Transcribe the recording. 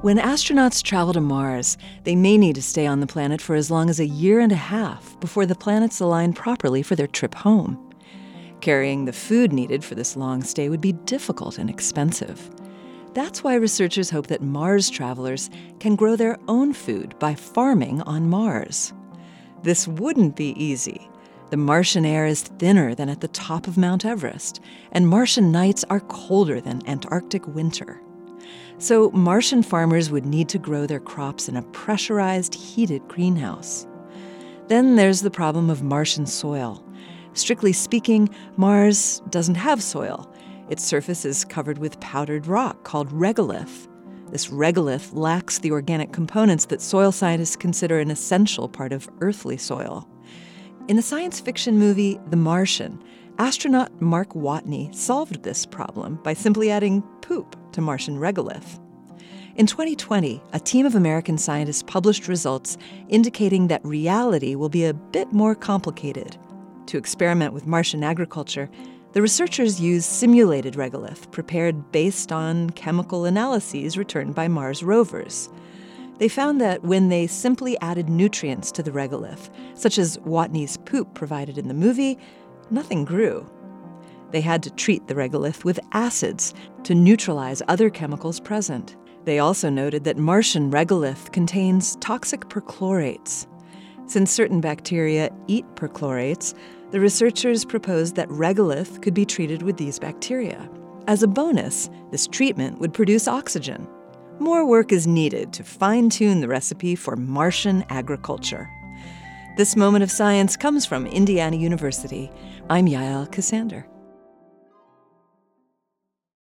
When astronauts travel to Mars, they may need to stay on the planet for as long as a year and a half before the planets align properly for their trip home. Carrying the food needed for this long stay would be difficult and expensive. That's why researchers hope that Mars travelers can grow their own food by farming on Mars. This wouldn't be easy. The Martian air is thinner than at the top of Mount Everest, and Martian nights are colder than Antarctic winter. So Martian farmers would need to grow their crops in a pressurized, heated greenhouse. Then there's the problem of Martian soil. Strictly speaking, Mars doesn't have soil. Its surface is covered with powdered rock called regolith. This regolith lacks the organic components that soil scientists consider an essential part of earthly soil. In the science fiction movie The Martian, astronaut Mark Watney solved this problem by simply adding poop to Martian regolith. In 2020, a team of American scientists published results indicating that reality will be a bit more complicated. To experiment with Martian agriculture, the researchers used simulated regolith prepared based on chemical analyses returned by Mars rovers. They found that when they simply added nutrients to the regolith, such as Watney's poop provided in the movie, nothing grew. They had to treat the regolith with acids to neutralize other chemicals present. They also noted that Martian regolith contains toxic perchlorates. Since certain bacteria eat perchlorates, the researchers proposed that regolith could be treated with these bacteria. As a bonus, this treatment would produce oxygen. More work is needed to fine-tune the recipe for Martian agriculture. This moment of science comes from Indiana University. I'm Yael Ksander.